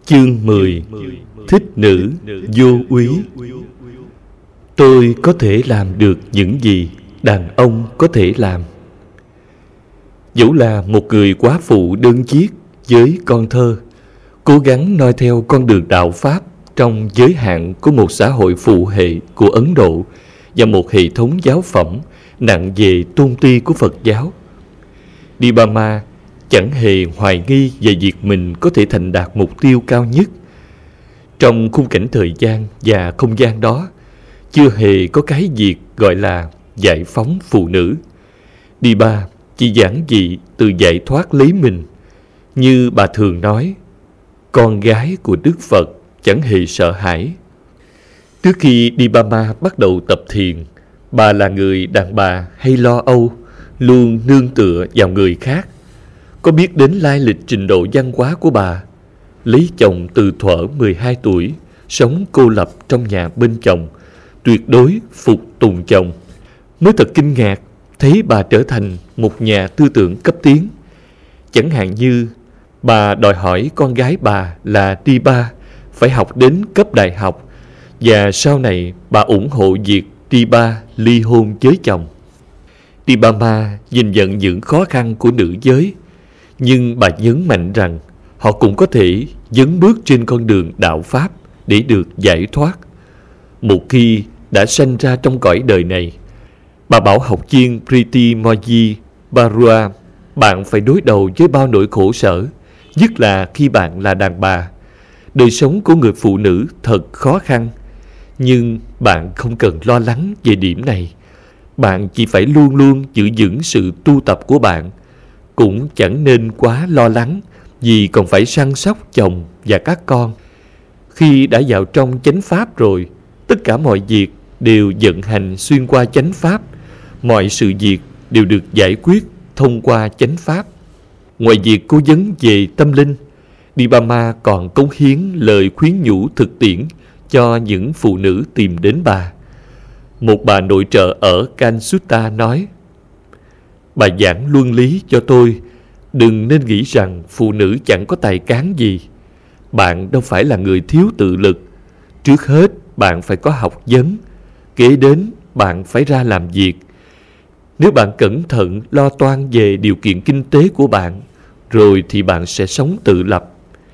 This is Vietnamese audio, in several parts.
Chương 10. Thích nữ vô úy. Tôi có thể làm được những gì đàn ông có thể làm. Dẫu là một người quá phụ đơn chiếc với con thơ, cố gắng noi theo con đường đạo Pháp trong giới hạn của một xã hội phụ hệ của Ấn Độ và một hệ thống giáo phẩm nặng về tôn ti của Phật giáo, Dibama chẳng hề hoài nghi về việc mình có thể thành đạt mục tiêu cao nhất. Trong khung cảnh thời gian và không gian đó, chưa hề có cái việc gọi là giải phóng phụ nữ. Diba chỉ giản dị từ giải thoát lấy mình. Như bà thường nói, con gái của Đức Phật chẳng hề sợ hãi. Trước khi Dibama bắt đầu tập thiền, bà là người đàn bà hay lo âu, luôn nương tựa vào người khác. Có biết đến lai lịch trình độ văn hóa của bà. Lấy chồng từ thuở 12 tuổi, sống cô lập trong nhà bên chồng, tuyệt đối phục tùng chồng. Mới thật kinh ngạc thấy bà trở thành một nhà tư tưởng cấp tiến. Chẳng hạn như bà đòi hỏi con gái bà là Diba phải học đến cấp đại học, và sau này bà ủng hộ việc Diba ly hôn với chồng. Dibama nhìn nhận những khó khăn của nữ giới, nhưng bà nhấn mạnh rằng họ cũng có thể dấn bước trên con đường đạo Pháp để được giải thoát. Một khi đã sanh ra trong cõi đời này, bà bảo học viên Priti Moji Barua, bạn phải đối đầu với bao nỗi khổ sở, nhất là khi bạn là đàn bà. Đời sống của người phụ nữ thật khó khăn, nhưng bạn không cần lo lắng về điểm này. Bạn chỉ phải luôn luôn giữ vững sự tu tập của bạn. Cũng chẳng nên quá lo lắng vì còn phải săn sóc chồng và các con. Khi đã vào trong chánh pháp rồi, tất cả mọi việc đều vận hành xuyên qua chánh pháp. Mọi sự việc đều được giải quyết thông qua chánh pháp. Ngoài việc cố vấn về tâm linh, Dibama còn cống hiến lời khuyến nhủ thực tiễn cho những phụ nữ tìm đến bà. Một bà nội trợ ở Kansutta nói: bà giảng luân lý cho tôi, đừng nên nghĩ rằng phụ nữ chẳng có tài cán gì. Bạn đâu phải là người thiếu tự lực. Trước hết bạn phải có học vấn, kế đến bạn phải ra làm việc. Nếu bạn cẩn thận lo toan về điều kiện kinh tế của bạn, rồi thì bạn sẽ sống tự lập.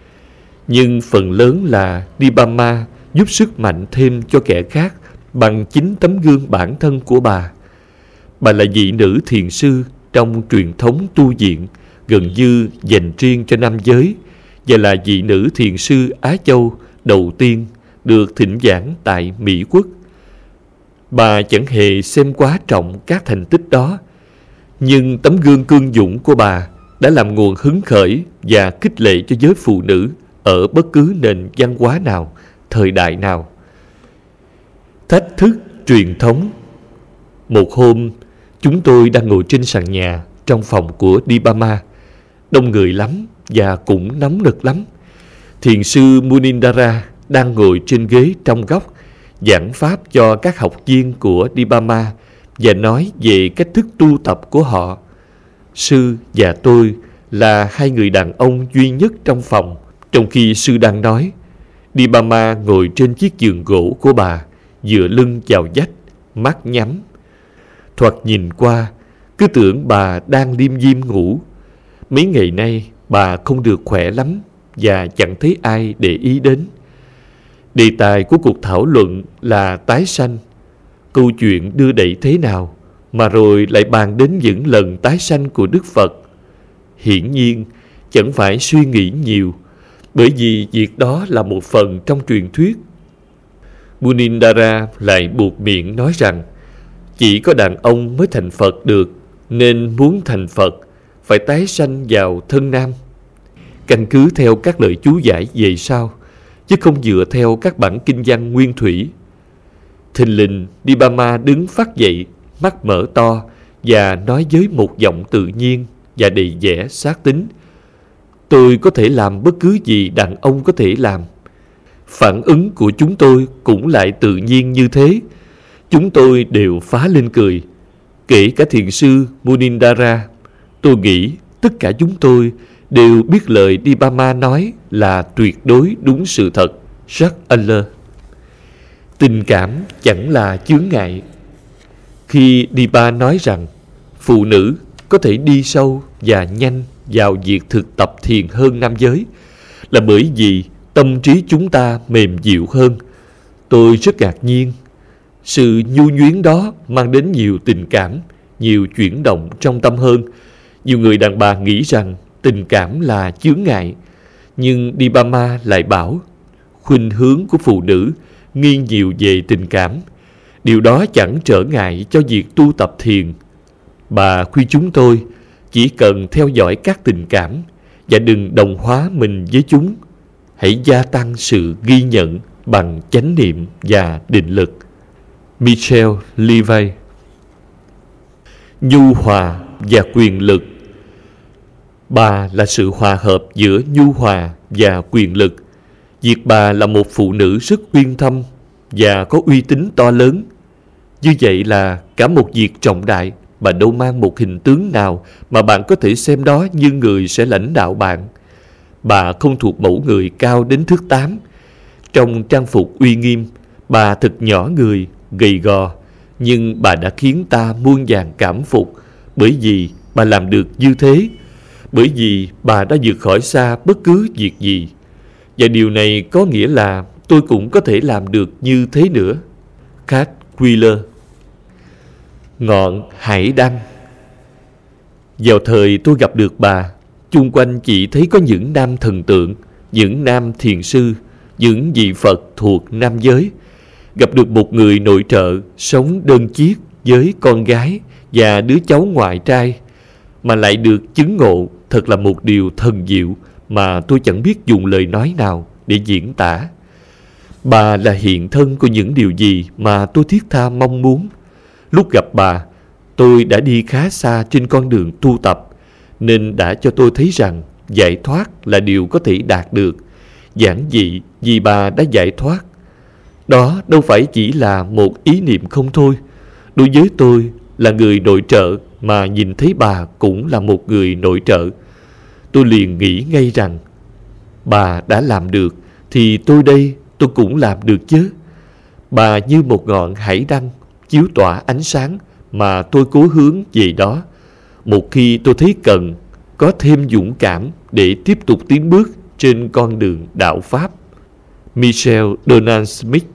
Nhưng phần lớn là Dibama giúp sức mạnh thêm cho kẻ khác bằng chính tấm gương bản thân của bà. Bà là vị nữ thiền sư trong truyền thống tu viện gần như dành riêng cho nam giới, và là vị nữ thiền sư Á Châu đầu tiên được thỉnh giảng tại Mỹ Quốc. Bà chẳng hề xem quá trọng các thành tích đó, nhưng tấm gương cương dũng của bà đã làm nguồn hứng khởi và khích lệ cho giới phụ nữ ở bất cứ nền văn hóa nào, thời đại nào. Thách thức truyền thống. Một hôm, chúng tôi đang ngồi trên sàn nhà trong phòng của Dibama. Đông người lắm và cũng nóng nực lắm. Thiền sư Munindara đang ngồi trên ghế trong góc, giảng pháp cho các học viên của Dibama và nói về cách thức tu tập của họ. Sư và tôi là hai người đàn ông duy nhất trong phòng. Trong khi sư đang nói, Dibama ngồi trên chiếc giường gỗ của bà, dựa lưng vào vách, mắt nhắm. Thoạt nhìn qua, cứ tưởng bà đang liêm diêm ngủ. Mấy ngày nay bà không được khỏe lắm và chẳng thấy ai để ý đến. Đề tài của cuộc thảo luận là tái sanh. Câu chuyện đưa đẩy thế nào mà rồi lại bàn đến những lần tái sanh của Đức Phật? Hiển nhiên chẳng phải suy nghĩ nhiều, bởi vì việc đó là một phần trong truyền thuyết. Munindara lại buộc miệng nói rằng chỉ có đàn ông mới thành Phật được, nên muốn thành Phật phải tái sanh vào thân nam. Căn cứ theo các lời chú giải về sau, chứ không dựa theo các bản kinh văn nguyên thủy. Thình lình Dibama đứng phắt dậy, mắt mở to và nói với một giọng tự nhiên và đầy vẻ xác tín: tôi có thể làm bất cứ gì đàn ông có thể làm. Phản ứng của chúng tôi cũng lại tự nhiên như thế. Chúng tôi đều phá lên cười, kể cả thiền sư Munindara. Tôi nghĩ tất cả chúng tôi đều biết lời Dibama nói là tuyệt đối đúng sự thật. Jacques Aller. Tình cảm chẳng là chướng ngại. Khi Diba nói rằng phụ nữ có thể đi sâu và nhanh vào việc thực tập thiền hơn nam giới là bởi vì tâm trí chúng ta mềm dịu hơn, tôi rất ngạc nhiên. Sự nhu nhuyến đó mang đến nhiều tình cảm, nhiều chuyển động trong tâm hơn. Nhiều người đàn bà nghĩ rằng tình cảm là chướng ngại, nhưng Dibama lại bảo khuynh hướng của phụ nữ nghiêng nhiều về tình cảm. Điều đó chẳng trở ngại cho việc tu tập thiền. Bà khuyên chúng tôi chỉ cần theo dõi các tình cảm và đừng đồng hóa mình với chúng. Hãy gia tăng sự ghi nhận bằng chánh niệm và định lực. Michel Levi. Nhu hòa và quyền lực. Bà là sự hòa hợp giữa nhu hòa và quyền lực. Việc bà là một phụ nữ rất uyên thâm và có uy tín to lớn. Như vậy là cả một việc trọng đại, bà đâu mang một hình tướng nào mà bạn có thể xem đó như người sẽ lãnh đạo bạn. Bà không thuộc mẫu người cao đến thước 8. Trong trang phục uy nghiêm, bà thật nhỏ người, gầy gò, nhưng bà đã khiến ta muôn vàn cảm phục bởi vì bà làm được như thế, bởi vì bà đã vượt khỏi xa bất cứ việc gì. Và điều này có nghĩa là tôi cũng có thể làm được như thế nữa. Kat Wheeler. Ngọn hải đăng. Vào thời tôi gặp được bà, chung quanh chỉ thấy có những nam thần tượng, những nam thiền sư, những vị Phật thuộc nam giới. Gặp được một người nội trợ sống đơn chiếc với con gái và đứa cháu ngoại trai, mà lại được chứng ngộ, thật là một điều thần diệu mà tôi chẳng biết dùng lời nói nào để diễn tả. Bà là hiện thân của những điều gì mà tôi thiết tha mong muốn. Lúc gặp bà, tôi đã đi khá xa trên con đường tu tập, nên đã cho tôi thấy rằng giải thoát là điều có thể đạt được. Giản dị vì bà đã giải thoát. Đó đâu phải chỉ là một ý niệm không thôi. Đối với tôi là người nội trợ mà nhìn thấy bà cũng là một người nội trợ. Tôi liền nghĩ ngay rằng bà đã làm được thì tôi đây tôi cũng làm được chứ. Bà như một ngọn hải đăng chiếu tỏa ánh sáng mà tôi cố hướng về đó. Một khi tôi thấy cần, có thêm dũng cảm để tiếp tục tiến bước trên con đường đạo Pháp. Michel Donald Smith.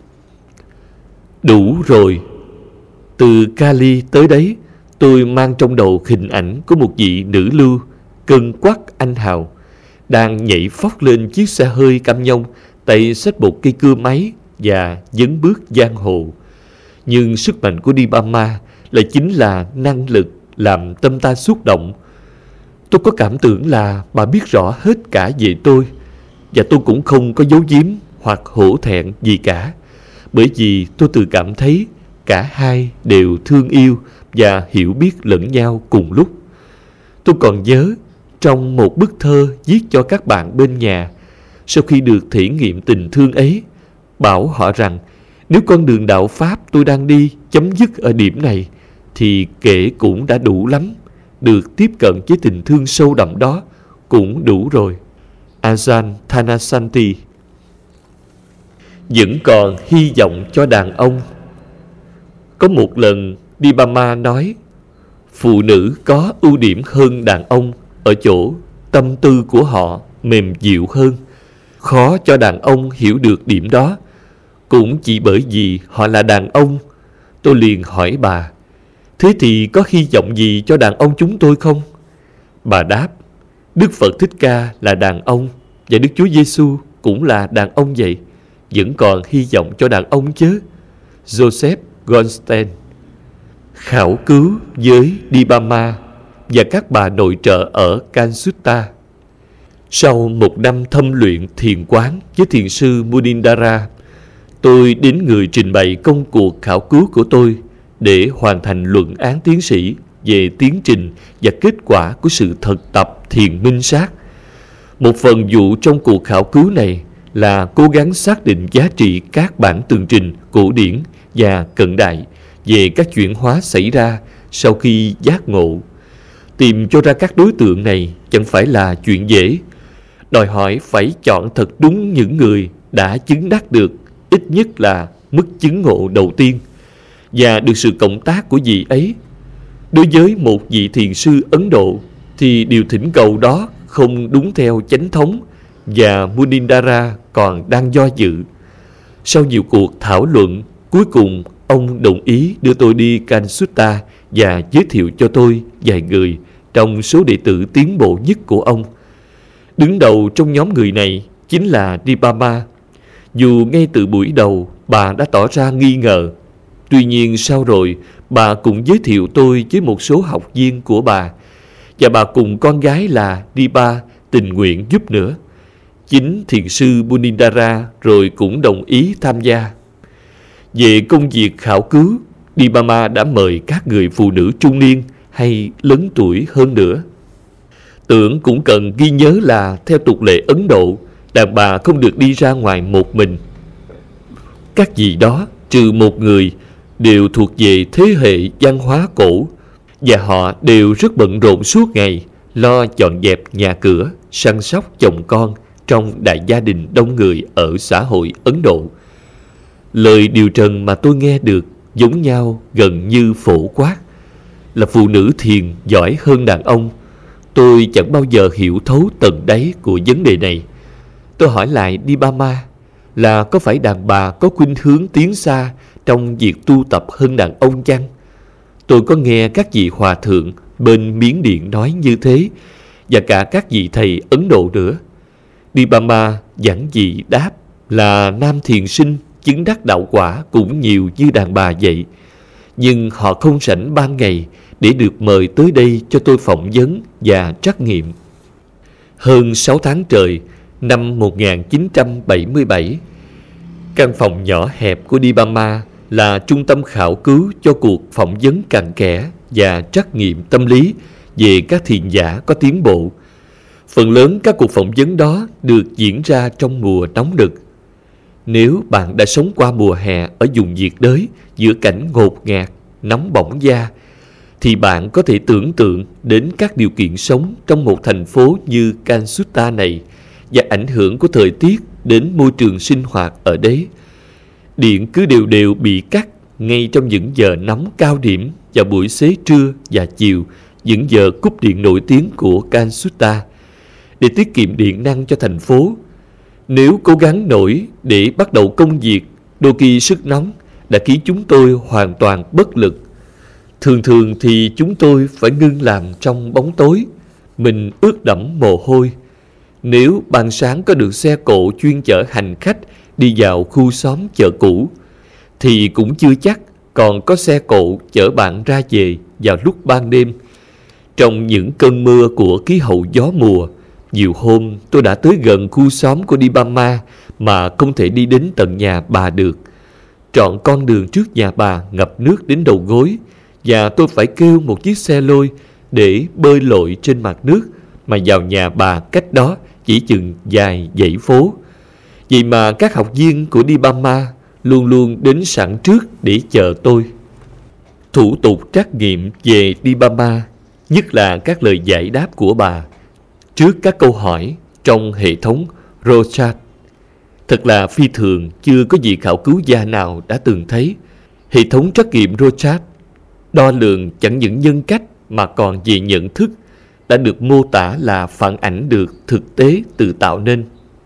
Đủ rồi. Từ Cali tới đấy, tôi mang trong đầu hình ảnh của một vị nữ lưu cân quắc anh hào đang nhảy phóc lên chiếc xe hơi cam nhông, tay xách một cây cưa máy và dấn bước giang hồ. Nhưng sức mạnh của Dibama lại chính là năng lực làm tâm ta xúc động. Tôi có cảm tưởng là bà biết rõ hết cả về tôi, và tôi cũng không có giấu giếm hoặc hổ thẹn gì cả, bởi vì tôi tự cảm thấy cả hai đều thương yêu và hiểu biết lẫn nhau cùng lúc. Tôi còn nhớ trong một bức thơ viết cho các bạn bên nhà, sau khi được thể nghiệm tình thương ấy, bảo họ rằng nếu con đường đạo Pháp tôi đang đi chấm dứt ở điểm này, thì kể cũng đã đủ lắm. Được tiếp cận với tình thương sâu đậm đó cũng đủ rồi. Ajahn Thanasanti. Vẫn còn hy vọng cho đàn ông. Có một lần Dibama nói, phụ nữ có ưu điểm hơn đàn ông ở chỗ tâm tư của họ mềm dịu hơn. Khó cho đàn ông hiểu được điểm đó, cũng chỉ bởi vì họ là đàn ông. Tôi liền hỏi bà, thế thì có hy vọng gì cho đàn ông chúng tôi không? Bà đáp, Đức Phật Thích Ca là đàn ông và Đức Chúa Giêsu cũng là đàn ông vậy. Vẫn còn hy vọng cho đàn ông chứ. Joseph Goldstein. Khảo cứu với Dibama và các bà nội trợ ở Calcutta. Sau một năm thâm luyện thiền quán với thiền sư Munindara, tôi đến người trình bày công cuộc khảo cứu của tôi để hoàn thành luận án tiến sĩ về tiến trình và kết quả của sự thực tập thiền minh sát. Một phần vụ trong cuộc khảo cứu này là cố gắng xác định giá trị các bản tường trình cổ điển và cận đại về các chuyển hóa xảy ra sau khi giác ngộ, tìm cho ra các đối tượng này chẳng phải là chuyện dễ. Đòi hỏi phải chọn thật đúng những người đã chứng đắc được ít nhất là mức chứng ngộ đầu tiên và được sự cộng tác của vị ấy. Đối với một vị thiền sư Ấn Độ thì điều thỉnh cầu đó không đúng theo chánh thống, và Munindara còn đang do dự. Sau nhiều cuộc thảo luận, cuối cùng ông đồng ý đưa tôi đi Calcutta và giới thiệu cho tôi vài người trong số đệ tử tiến bộ nhất của ông. Đứng đầu trong nhóm người này chính là Dipama. Dù ngay từ buổi đầu bà đã tỏ ra nghi ngờ, tuy nhiên sau rồi bà cũng giới thiệu tôi với một số học viên của bà, và bà cùng con gái là Dipa tình nguyện giúp nữa. Chính thiền sư Munindara rồi cũng đồng ý tham gia. Về công việc khảo cứu, Dipama đã mời các người phụ nữ trung niên hay lớn tuổi hơn nữa. Tưởng cũng cần ghi nhớ là theo tục lệ Ấn Độ, đàn bà không được đi ra ngoài một mình. Các vị đó, trừ một người, đều thuộc về thế hệ văn hóa cổ, và họ đều rất bận rộn suốt ngày, lo dọn dẹp nhà cửa, săn sóc chồng con trong đại gia đình đông người ở xã hội Ấn Độ. Lời điều trần mà tôi nghe được giống nhau gần như phổ quát, là phụ nữ thiền giỏi hơn đàn ông. Tôi chẳng bao giờ hiểu thấu tận đáy của vấn đề này. Tôi hỏi lại Dipama là có phải đàn bà có khuynh hướng tiến xa trong việc tu tập hơn đàn ông chăng? Tôi có nghe các vị hòa thượng bên Miến Điện nói như thế, và cả các vị thầy Ấn Độ nữa. Dipama giản dị đáp là nam thiền sinh chứng đắc đạo quả cũng nhiều như đàn bà vậy, nhưng họ không rảnh ban ngày để được mời tới đây cho tôi phỏng vấn và trắc nghiệm. Hơn 6 tháng trời, năm 1977, căn phòng nhỏ hẹp của Dipama là trung tâm khảo cứu cho cuộc phỏng vấn cặn kẽ và trắc nghiệm tâm lý về các thiền giả có tiến bộ. Phần lớn các cuộc phỏng vấn đó được diễn ra trong mùa nóng nực. Nếu bạn đã sống qua mùa hè ở vùng nhiệt đới giữa cảnh ngột ngạt, nóng bỏng da, thì bạn có thể tưởng tượng đến các điều kiện sống trong một thành phố như Calcutta này và ảnh hưởng của thời tiết đến môi trường sinh hoạt ở đấy. Điện cứ đều đều bị cắt ngay trong những giờ nóng cao điểm vào buổi xế trưa và chiều, những giờ cúp điện nổi tiếng của Calcutta. Để tiết kiệm điện năng cho thành phố, nếu cố gắng nổi để bắt đầu công việc, đôi khi sức nóng đã khiến chúng tôi hoàn toàn bất lực. Thường thường thì chúng tôi phải ngưng làm trong bóng tối, mình ướt đẫm mồ hôi. Nếu ban sáng có được xe cộ chuyên chở hành khách đi vào khu xóm chợ cũ, thì cũng chưa chắc còn có xe cộ chở bạn ra về vào lúc ban đêm. Trong những cơn mưa của khí hậu gió mùa, nhiều hôm tôi đã tới gần khu xóm của Dipama mà không thể đi đến tận nhà bà được. Trọn con đường trước nhà bà ngập nước đến đầu gối, và tôi phải kêu một chiếc xe lôi để bơi lội trên mặt nước mà vào nhà bà cách đó chỉ chừng vài dãy phố. Vậy mà các học viên của Dipama luôn luôn đến sẵn trước để chờ tôi. Thủ tục trắc nghiệm về Dipama, nhất là các lời giải đáp của bà trước các câu hỏi trong hệ thống Rorschach, thật là phi thường, chưa có vị khảo cứu gia nào đã từng thấy. Hệ thống trắc nghiệm Rorschach đo lường chẳng những nhân cách mà còn về nhận thức, đã được mô tả là phản ảnh được thực tế tự tạo nên.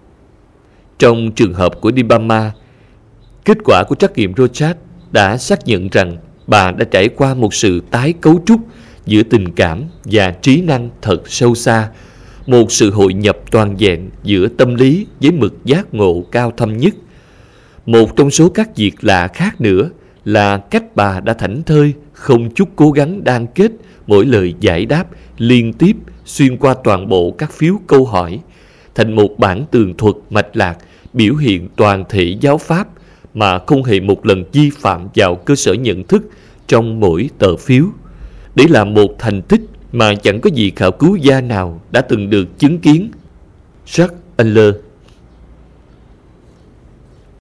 Trong trường hợp của Dipama, kết quả của trắc nghiệm Rorschach đã xác nhận rằng bà đã trải qua một sự tái cấu trúc giữa tình cảm và trí năng thật sâu xa, một sự hội nhập toàn vẹn giữa tâm lý với mực giác ngộ cao thâm nhất. Một trong số các việc lạ khác nữa là cách bà đã thảnh thơi, không chút cố gắng đan kết mỗi lời giải đáp liên tiếp xuyên qua toàn bộ các phiếu câu hỏi thành một bản tường thuật mạch lạc, biểu hiện toàn thể giáo pháp mà không hề một lần vi phạm vào cơ sở nhận thức trong mỗi tờ phiếu. Đấy là một thành tích mà chẳng có vị khảo cứu gia nào đã từng được chứng kiến. Jacques Adler